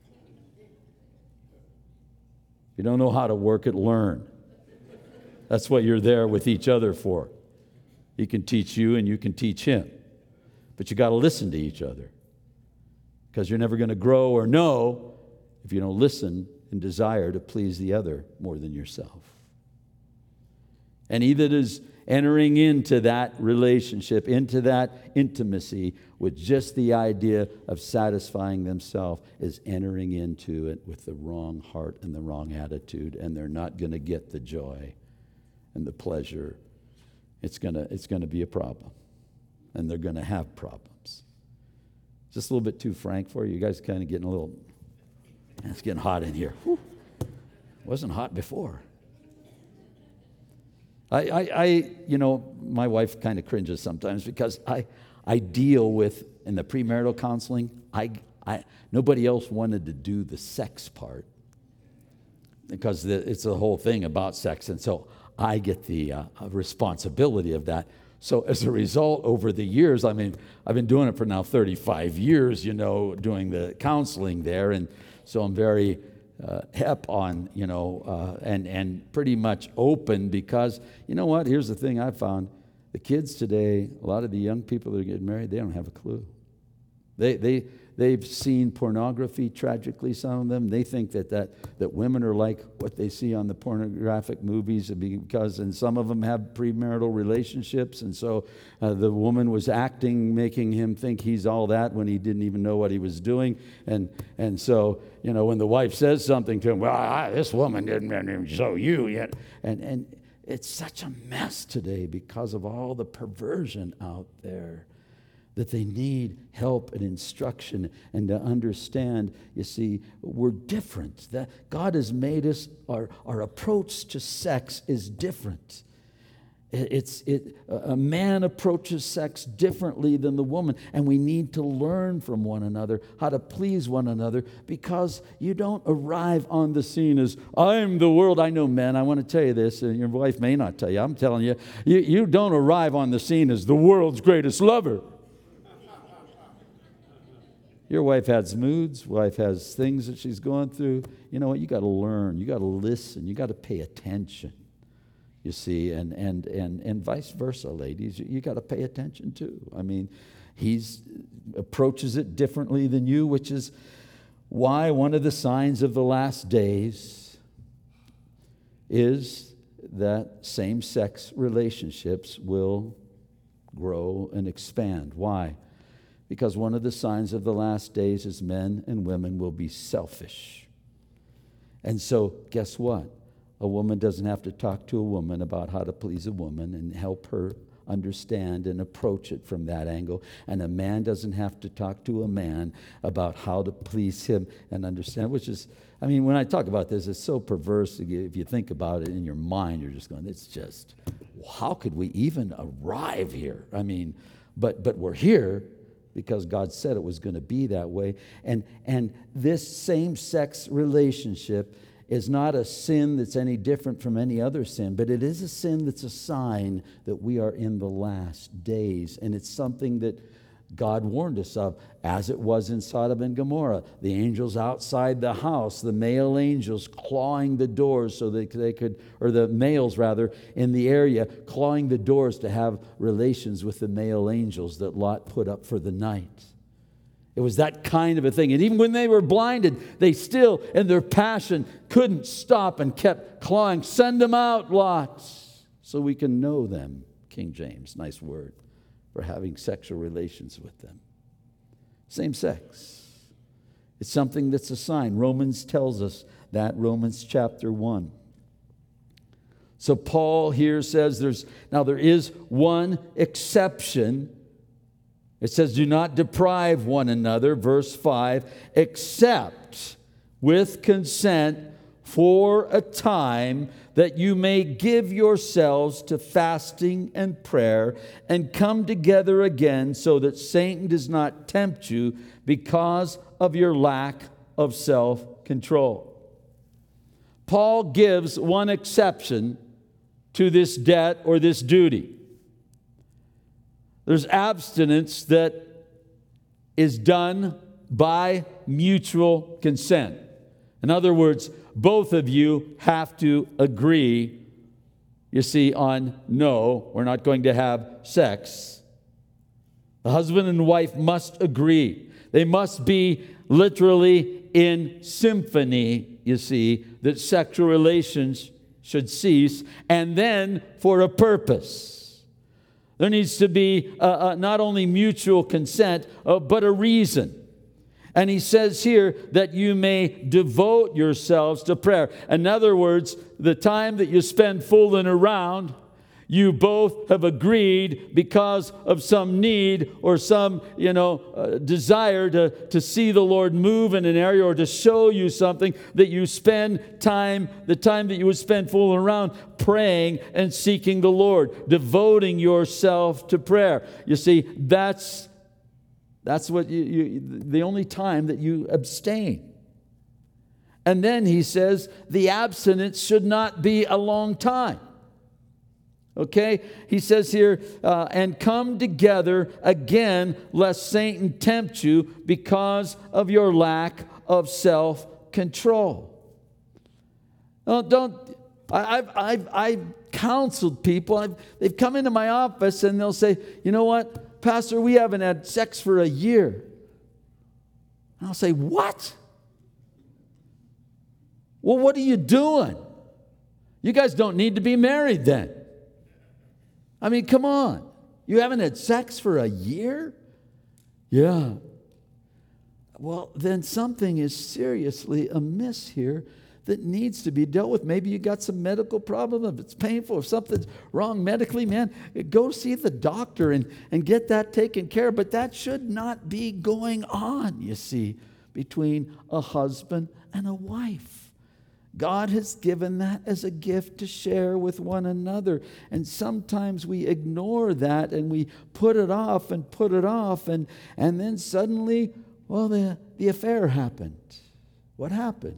If you don't know how to work it, learn. That's what you're there with each other for. He can teach you and you can teach him. But you got to listen to each other. Because you're never going to grow or know if you don't listen and desire to please the other more than yourself. And he that is entering into that relationship, into that intimacy with just the idea of satisfying themselves, is entering into it with the wrong heart and the wrong attitude, and they're not going to get the joy and the pleasure. It's going to it's going to be a problem, and they're going to have problems. Just a little bit too frank for you. You guys kind of getting a little, it's getting hot in here. Whew. It wasn't hot before. I, I, I, you know, my wife kind of cringes sometimes because I, I deal with, in the premarital counseling, I, I, nobody else wanted to do the sex part because the, it's the whole thing about sex. And so I get the uh, responsibility of that. So as a result, over the years, I mean, I've been doing it for now thirty-five years, you know, doing the counseling there. And so I'm very Uh, hep on, you know, uh, and, and pretty much open because, you know what, here's the thing I found. The kids today, a lot of the young people that are getting married, they don't have a clue. They, they, they've seen pornography, tragically, some of them. They think that, that, that women are like what they see on the pornographic movies because, and some of them have premarital relationships. And so uh, the woman was acting, making him think he's all that when he didn't even know what he was doing. And and so, you know, when the wife says something to him, well, I, this woman didn't show you yet. And, and it's such a mess today because of all the perversion out there, that they need help and instruction and to understand, you see, we're different. That God has made us, our, our approach to sex is different. It's it. A man approaches sex differently than the woman, and we need to learn from one another how to please one another, because you don't arrive on the scene as, I'm the world. I know, men, I want to tell you this, and your wife may not tell you. I'm telling you, you, you don't arrive on the scene as the world's greatest lover. Your wife has moods, wife has things that she's going through. You know what? You got to learn. You got to listen. You got to pay attention. You see, and and and and vice versa, ladies. You, you got to pay attention too. I mean, he's approaches it differently than you, which is why one of the signs of the last days is that same-sex relationships will grow and expand. Why? Because one of the signs of the last days is men and women will be selfish. And so, guess what? A woman doesn't have to talk to a woman about how to please a woman and help her understand and approach it from that angle. And a man doesn't have to talk to a man about how to please him and understand, which is, I mean, when I talk about this, it's so perverse. If you think about it in your mind, you're just going, it's just, how could we even arrive here? I mean, but but we're here because God said it was going to be that way. And, and this same-sex relationship is not a sin that's any different from any other sin, but it is a sin that's a sign that we are in the last days. And it's something that God warned us of, as it was in Sodom and Gomorrah. The angels outside the house, the male angels clawing the doors so that they could, or the males rather, in the area, clawing the doors to have relations with the male angels that Lot put up for the night. It was that kind of a thing. And even when they were blinded, they still, in their passion, couldn't stop and kept clawing. Send them out, Lot, so we can know them. King James, nice word for having sexual relations with them. Same sex. It's something that's a sign. Romans tells us that, Romans chapter one. So Paul here says there's, now there is one exception. It says, do not deprive one another, verse five, except with consent for a time, that you may give yourselves to fasting and prayer and come together again, so that Satan does not tempt you because of your lack of self-control. Paul gives one exception to this debt or this duty. There's abstinence that is done by mutual consent. In other words, both of you have to agree, you see, on no, we're not going to have sex. The husband and wife must agree. They must be literally in symphony, you see, that sexual relations should cease, and then for a purpose. There needs to be uh, uh, not only mutual consent, uh, but a reason. And he says here that you may devote yourselves to prayer. In other words, the time that you spend fooling around, you both have agreed because of some need or some, you know, uh, desire to, to see the Lord move in an area or to show you something, that you spend time, the time that you would spend fooling around, praying and seeking the Lord, devoting yourself to prayer. You see, that's That's what you, you, the only time that you abstain. And then he says the abstinence should not be a long time. Okay? He says here, uh, and come together again, lest Satan tempt you because of your lack of self-control. No, don't. I, I've, I've, I've counseled people. I've, they've come into my office and they'll say, you know what? Pastor, we haven't had sex for a year. And I'll say, what? Well, what are you doing? You guys don't need to be married then. I mean, come on. You haven't had sex for a year? Yeah. Well, then something is seriously amiss here that needs to be dealt with. Maybe you got some medical problem. If it's painful, if something's wrong medically, man, go see the doctor and, and get that taken care of. But that should not be going on, you see, between a husband and a wife. God has given that as a gift to share with one another. And sometimes we ignore that and we put it off and put it off. And, and then suddenly, well, the, the affair happened. What happened?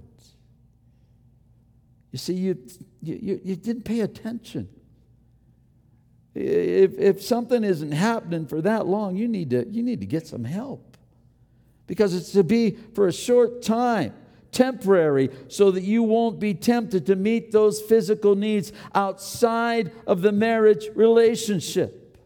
You see, you, you, you didn't pay attention. If, if something isn't happening for that long, you need to, you need to get some help. Because it's to be for a short time. Temporary, so that you won't be tempted to meet those physical needs outside of the marriage relationship.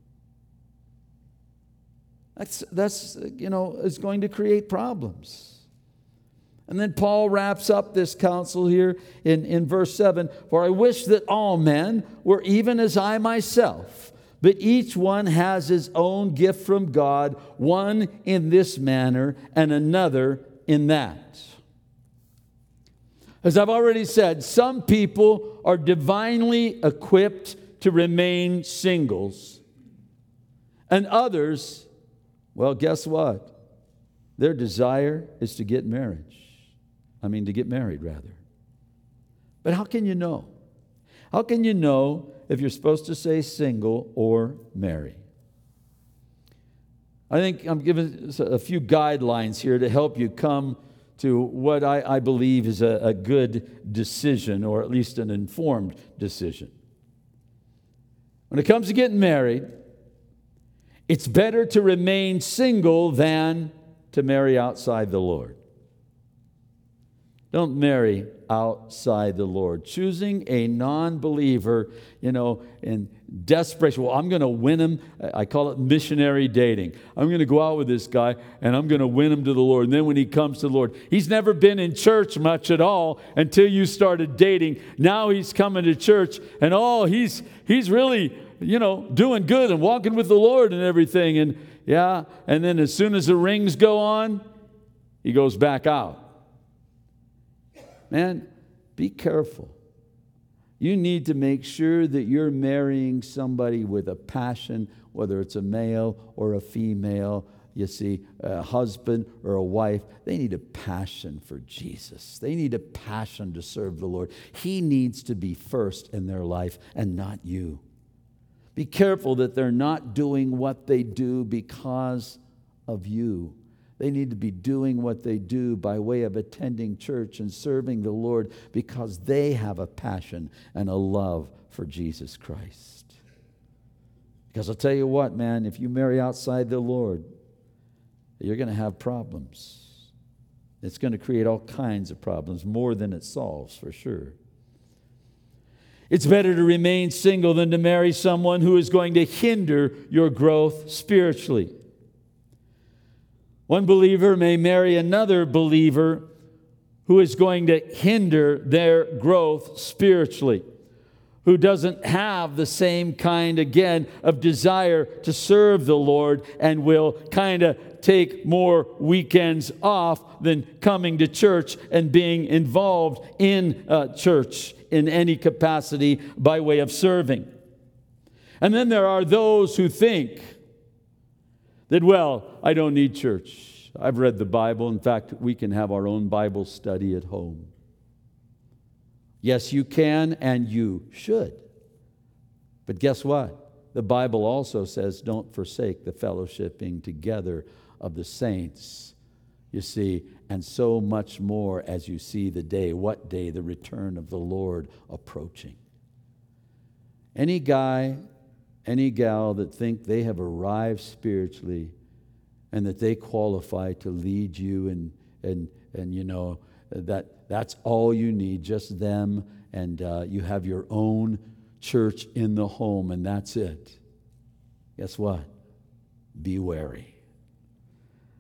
That's, that's you know, is going to create problems. And then Paul wraps up this counsel here in, in verse seven. For I wish that all men were even as I myself, but each one has his own gift from God, one in this manner and another in that. As I've already said, some people are divinely equipped to remain singles. And others, well, guess what? Their desire is to get marriage. I mean, to get married, rather. But how can you know? How can you know if you're supposed to say single or marry? I think I'm giving a few guidelines here to help you come to what I, I believe is a, a good decision, or at least an informed decision. When it comes to getting married, it's better to remain single than to marry outside the Lord. Don't marry outside the Lord. Choosing a non-believer, you know, in desperation. Well, I'm going to win him. I call it missionary dating. I'm going to go out with this guy, and I'm going to win him to the Lord. And then when he comes to the Lord, he's never been in church much at all until you started dating. Now he's coming to church, and oh, he's he's really, you know, doing good and walking with the Lord and everything. And yeah, and then as soon as the rings go on, he goes back out. Man, be careful. You need to make sure that you're marrying somebody with a passion, whether it's a male or a female, you see, a husband or a wife. They need a passion for Jesus. They need a passion to serve the Lord. He needs to be first in their life and not you. Be careful that they're not doing what they do because of you. They need to be doing what they do by way of attending church and serving the Lord because they have a passion and a love for Jesus Christ. Because I'll tell you what, man, if you marry outside the Lord, you're going to have problems. It's going to create all kinds of problems, more than it solves, for sure. It's better to remain single than to marry someone who is going to hinder your growth spiritually. One believer may marry another believer who is going to hinder their growth spiritually, who doesn't have the same kind, again, of desire to serve the Lord and will kind of take more weekends off than coming to church and being involved in uh, church in any capacity by way of serving. And then there are those who think that, well, I don't need church. I've read the Bible. In fact, we can have our own Bible study at home. Yes, you can and you should. But guess what? The Bible also says don't forsake the fellowshipping together of the saints. You see, and so much more as you see the day. What day? The return of the Lord approaching. Any guy, any gal that think they have arrived spiritually and that they qualify to lead you and, and, and you know, that that's all you need, just them, and uh, you have your own church in the home, and that's it. Guess what? Be wary.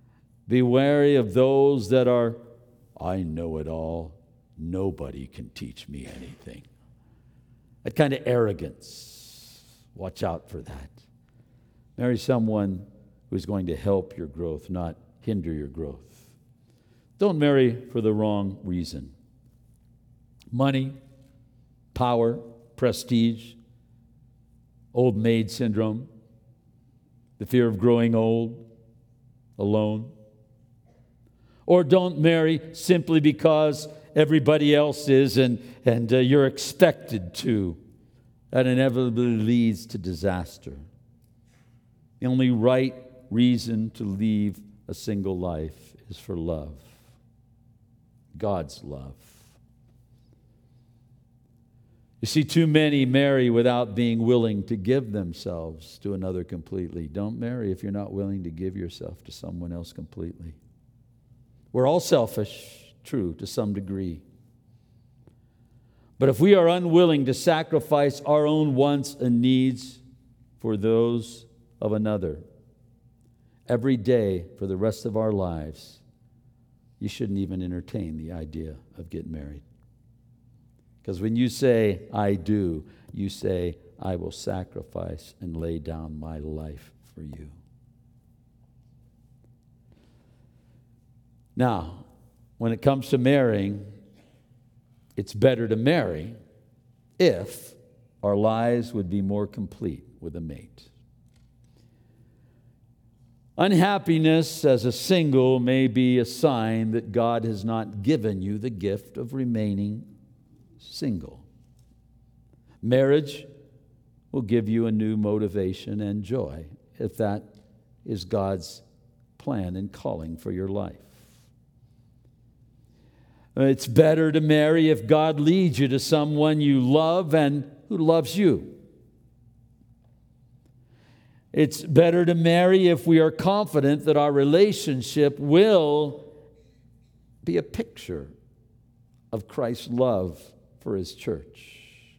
Be wary of those that are, I know it all. Nobody can teach me anything. That kind of arrogance. Watch out for that. Marry someone who's going to help your growth, not hinder your growth. Don't marry for the wrong reason. Money, power, prestige, old maid syndrome, the fear of growing old, alone. Or don't marry simply because everybody else is and, and uh, you're expected to. That inevitably leads to disaster. The only right reason to leave a single life is for love. God's love. You see, too many marry without being willing to give themselves to another completely. Don't marry if you're not willing to give yourself to someone else completely. We're all selfish, true, to some degree. But if we are unwilling to sacrifice our own wants and needs for those of another, every day for the rest of our lives, you shouldn't even entertain the idea of getting married. Because when you say, I do, you say, I will sacrifice and lay down my life for you. Now, when it comes to marrying, it's better to marry if our lives would be more complete with a mate. Unhappiness as a single may be a sign that God has not given you the gift of remaining single. Marriage will give you a new motivation and joy if that is God's plan and calling for your life. It's better to marry if God leads you to someone you love and who loves you. It's better to marry if we are confident that our relationship will be a picture of Christ's love for His church.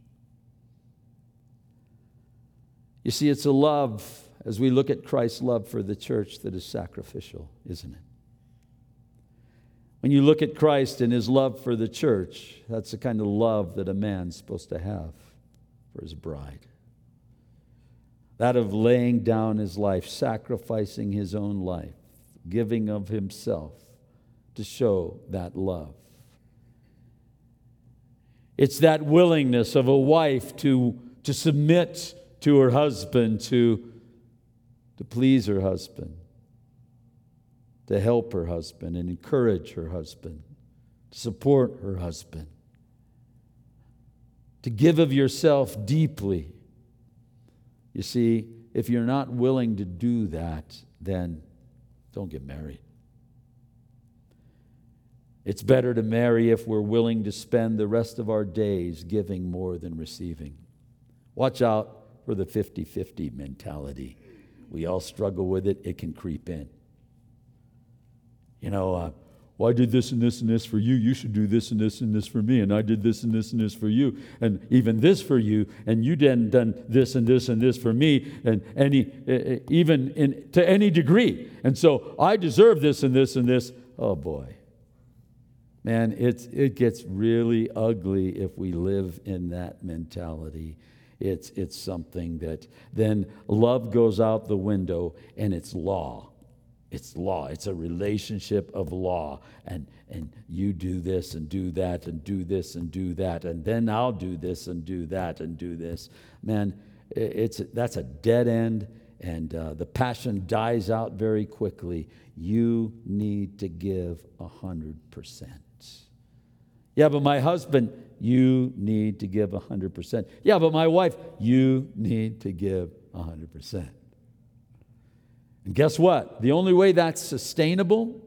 You see, it's a love, as we look at Christ's love for the church, that is sacrificial, isn't it? When you look at Christ and His love for the church, that's the kind of love that a man's supposed to have for his bride. That of laying down his life, sacrificing his own life, giving of himself to show that love. It's that willingness of a wife to, to submit to her husband, to, to please her husband, to help her husband and encourage her husband, to support her husband, to give of yourself deeply. You see, if you're not willing to do that, then don't get married. It's better to marry if we're willing to spend the rest of our days giving more than receiving. Watch out for the fifty-fifty mentality. We all struggle with it. It can creep in. You know, uh, well, I did this and this and this for you. You should do this and this and this for me. And I did this and this and this for you. And even this for you. And you done done this and this and this for me. And any, uh, even in, to any degree. And so I deserve this and this and this. Oh, boy. Man, it's, it gets really ugly if we live in that mentality. It's, it's something that then love goes out the window and it's law. It's law. It's a relationship of law. And, and you do this and do that and do this and do that. And then I'll do this and do that and do this. Man, it's that's a dead end. And uh, the passion dies out very quickly. You need to give a hundred percent. Yeah, but my husband, you need to give a hundred percent. Yeah, but my wife, you need to give a hundred percent. And guess what? The only way that's sustainable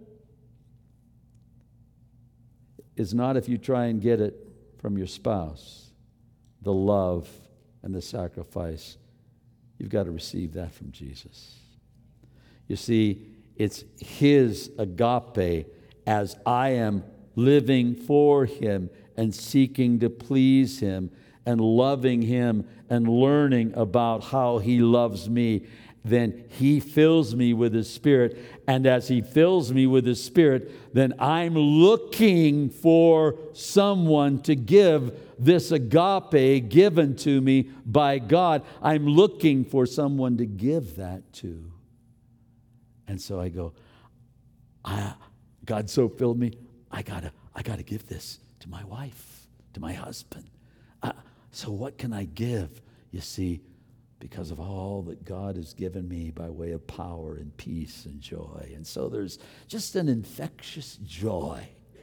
is not if you try and get it from your spouse. The love and the sacrifice. You've got to receive that from Jesus. You see, it's His agape as I am living for Him and seeking to please Him and loving Him and learning about how He loves me. Then He fills me with His Spirit and as He fills me with His Spirit, then I'm looking for someone to give this agape given to me by God. I'm looking for someone to give that to. And so I go, I, God so filled me, I gotta, I gotta give this to my wife, to my husband. Uh, so what can I give? You see, because of all that God has given me by way of power and peace and joy. And so there's just an infectious joy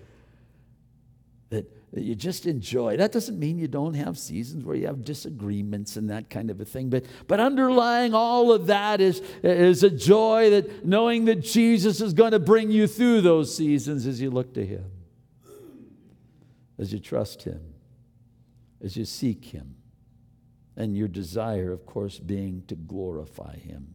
that, that you just enjoy. That doesn't mean you don't have seasons where you have disagreements and that kind of a thing. But, but underlying all of that is, is a joy that knowing that Jesus is going to bring you through those seasons as you look to Him, as you trust Him, as you seek Him. And your desire, of course, being to glorify Him.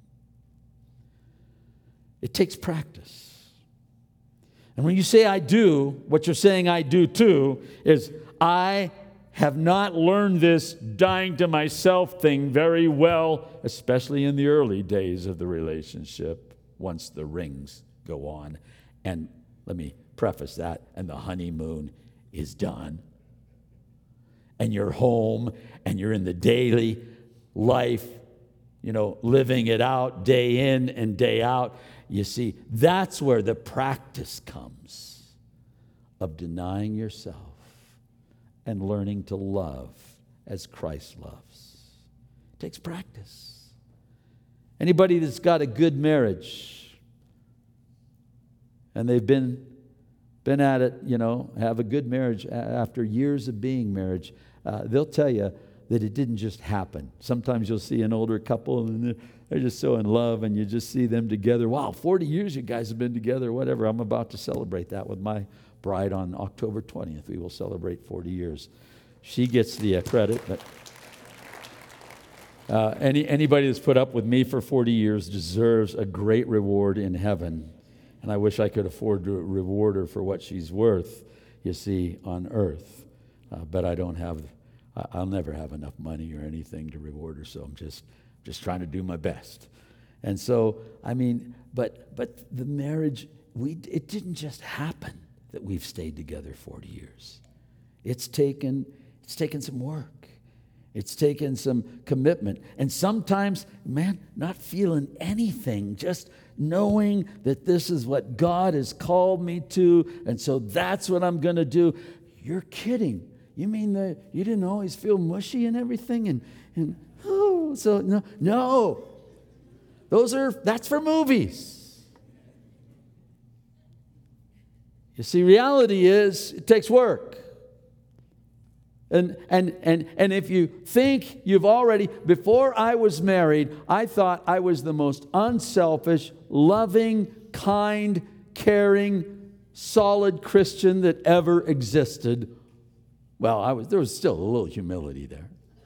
It takes practice. And when you say I do, what you're saying I do too is I have not learned this dying to myself thing very well, especially in the early days of the relationship, once the rings go on. And let me preface that, and the honeymoon is done. And you're home, and you're in the daily life, you know, living it out day in and day out. You see, that's where the practice comes of denying yourself and learning to love as Christ loves. It takes practice. Anybody that's got a good marriage and they've been, been at it, you know, have a good marriage after years of being marriage, Uh, they'll tell you that it didn't just happen. Sometimes you'll see an older couple and they're, they're just so in love and you just see them together. Wow, forty years you guys have been together, whatever. I'm about to celebrate that with my bride on October twentieth. We will celebrate forty years. She gets the uh, credit, but uh, any anybody that's put up with me for forty years deserves a great reward in heaven. And I wish I could afford to reward her for what she's worth, you see, on earth. Uh, but I don't have, I'll never have enough money or anything to reward her, so I'm just just trying to do my best. And so, I mean, but but the marriage, we it didn't just happen that we've stayed together forty years. It's taken, it's taken some work. It's taken some commitment. And sometimes, man, not feeling anything, just knowing that this is what God has called me to, and so that's what I'm going to do. You're kidding. You mean that you didn't always feel mushy and everything? And, and oh, so no, no. Those are, that's for movies. You see, reality is it takes work. And, and, and, and if you think you've already, before I was married, I thought I was the most unselfish, loving, kind, caring, solid Christian that ever existed. Well, I was, there was still a little humility there.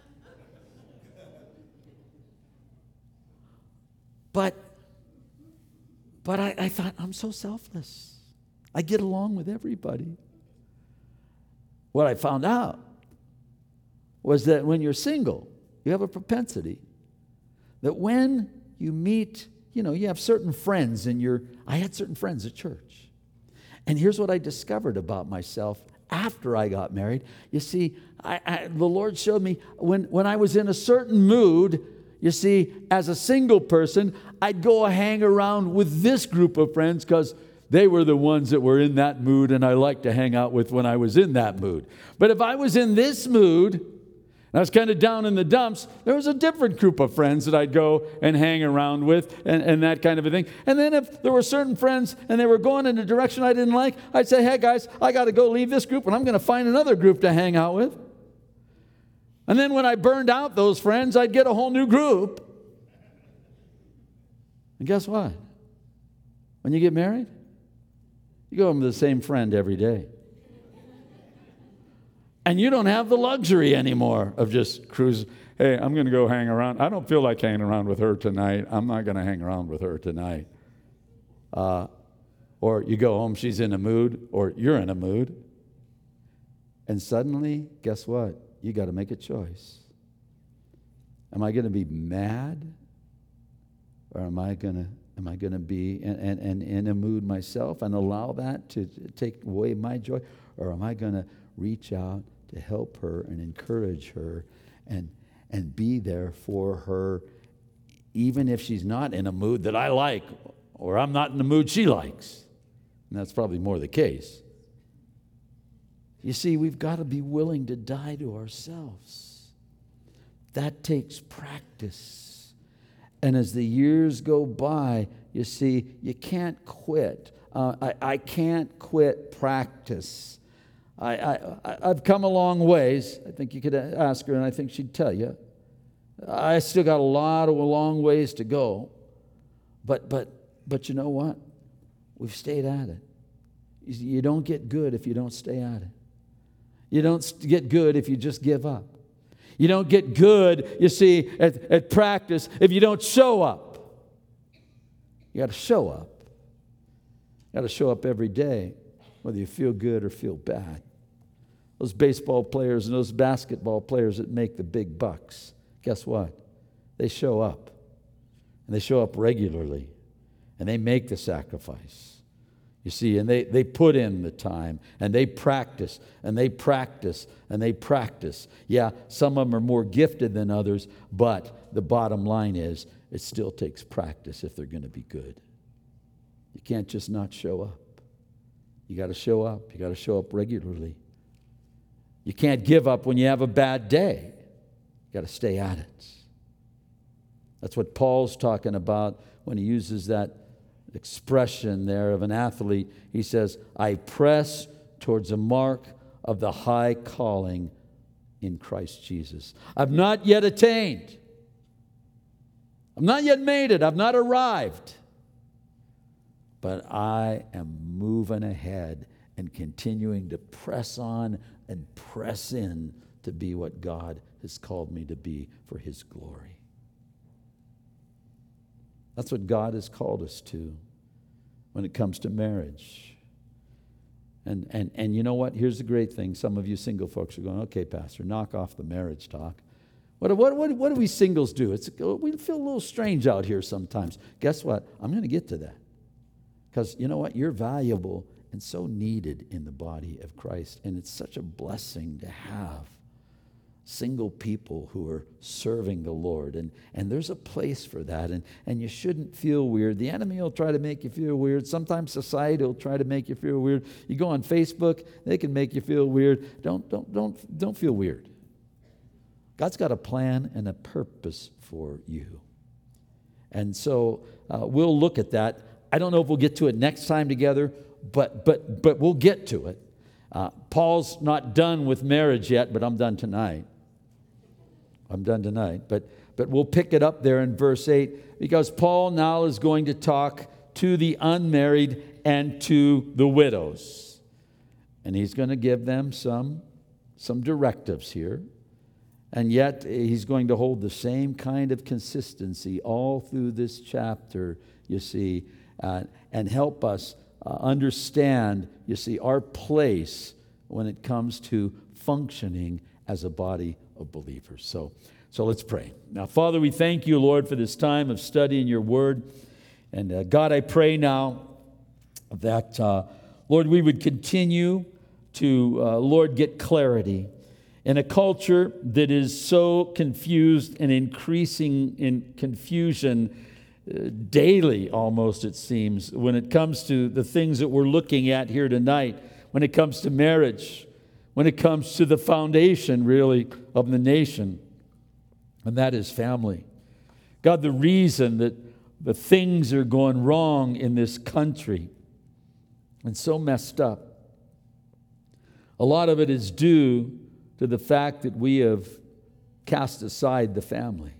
But, but I, I thought, I'm so selfless. I get along with everybody. What I found out was that when you're single, you have a propensity that when you meet, you know, you have certain friends in your, I had certain friends at church. And here's what I discovered about myself after I got married. You see, I, I, the Lord showed me when, when I was in a certain mood, you see, as a single person, I'd go hang around with this group of friends because they were the ones that were in that mood and I liked to hang out with when I was in that mood. But if I was in this mood, and I was kind of down in the dumps, there was a different group of friends that I'd go and hang around with and, and that kind of a thing. And then if there were certain friends and they were going in a direction I didn't like, I'd say, hey guys, I got to go leave this group and I'm going to find another group to hang out with. And then when I burned out those friends, I'd get a whole new group. And guess what? When you get married, you go home with the same friend every day. And you don't have the luxury anymore of just cruising. Hey, I'm going to go hang around. I don't feel like hanging around with her tonight. I'm not going to hang around with her tonight. Uh, or you go home, she's in a mood, or you're in a mood. And suddenly, guess what? You got to make a choice. Am I going to be mad? Or am I going to Am I going to be and, and, and in a mood myself and allow that to take away my joy? Or am I going to reach out to help her and encourage her and, and be there for her, even if she's not in a mood that I like, or I'm not in the mood she likes? And that's probably more the case. You see, we've got to be willing to die to ourselves. That takes practice. And as the years go by, you see, you can't quit. Uh, I, I can't quit practice. I, I, I've come a long ways. I think you could ask her, and I think she'd tell you. I still got a lot of a long ways to go. But, but, but you know what? We've stayed at it. You don't get good if you don't stay at it. You don't get good if you just give up. You don't get good, you see, at, at practice if you don't show up. You got to show up. You got to show up every day, whether you feel good or feel bad. Those baseball players and those basketball players that make the big bucks, guess what? They show up. And they show up regularly. And they make the sacrifice. You see, and they, they put in the time, and they practice, and they practice, and they practice. Yeah, some of them are more gifted than others, but the bottom line is it still takes practice if they're going to be good. You can't just not show up. You got to show up. You got to show up regularly. You can't give up when you have a bad day. You got to stay at it. That's what Paul's talking about when he uses that expression there of an athlete. He says, I press towards the mark of the high calling in Christ Jesus. I've not yet attained. I've not yet made it. I've not arrived. But I am moving ahead and continuing to press on and press in to be what God has called me to be for His glory. That's what God has called us to when it comes to marriage. And, and, and you know what? Here's the great thing. Some of you single folks are going, okay, Pastor, knock off the marriage talk. What, what, what, what do we singles do? It's, we feel a little strange out here sometimes. Guess what? I'm going to get to that. Because you know what? You're valuable and so needed in the body of Christ. And it's such a blessing to have single people who are serving the Lord. And, and there's a place for that. And, and you shouldn't feel weird. The enemy will try to make you feel weird. Sometimes society will try to make you feel weird. You go on Facebook, they can make you feel weird. Don't, don't, don't, don't feel weird. God's got a plan and a purpose for you. And so uh, we'll look at that. I don't know if we'll get to it next time together, but, but, but we'll get to it. Uh, Paul's not done with marriage yet, but I'm done tonight. I'm done tonight. But, but we'll pick it up there in verse eight, because Paul now is going to talk to the unmarried and to the widows. And he's going to give them some, some directives here. And yet he's going to hold the same kind of consistency all through this chapter, you see, uh, and help us uh, understand, you see, our place when it comes to functioning as a body of believers. So, so let's pray. Now, Father, we thank you, Lord, for this time of studying your word. And uh, God, I pray now that, uh, Lord, we would continue to, uh, Lord, get clarity in a culture that is so confused and increasing in confusion uh, daily, almost, it seems, when it comes to the things that we're looking at here tonight, when it comes to marriage, when it comes to the foundation, really, of the nation, and that is family. God, the reason that the things are going wrong in this country and so messed up, a lot of it is due to the fact that we have cast aside the family.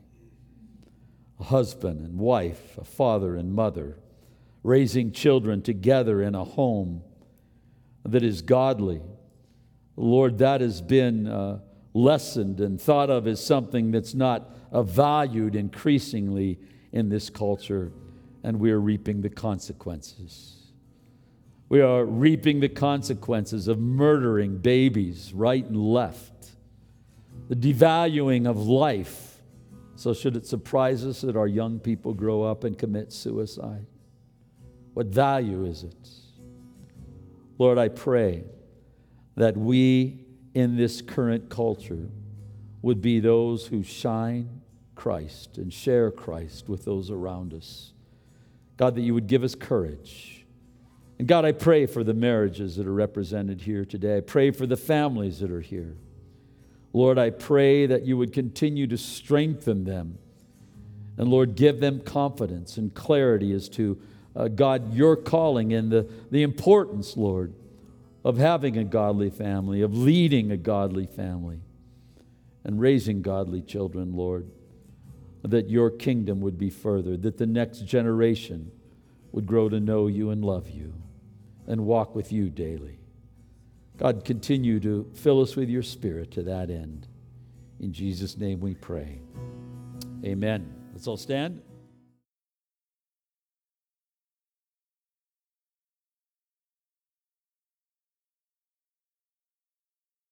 A husband and wife, a father and mother, raising children together in a home that is godly. Lord, that has been uh, lessened and thought of as something that's not uh, valued increasingly in this culture, and we are reaping the consequences. We are reaping the consequences of murdering babies right and left, the devaluing of life So should it surprise us that our young people grow up and commit suicide? What value is it? Lord, I pray that we in this current culture would be those who shine Christ and share Christ with those around us. God, that you would give us courage. And God, I pray for the marriages that are represented here today. I pray for the families that are here. Lord, I pray that you would continue to strengthen them. And Lord, give them confidence and clarity as to, uh, God, your calling and the, the importance, Lord, of having a godly family, of leading a godly family, and raising godly children, Lord, that your kingdom would be furthered, that the next generation would grow to know you and love you and walk with you daily. God, continue to fill us with your Spirit to that end. In Jesus' name we pray. Amen. Let's all stand.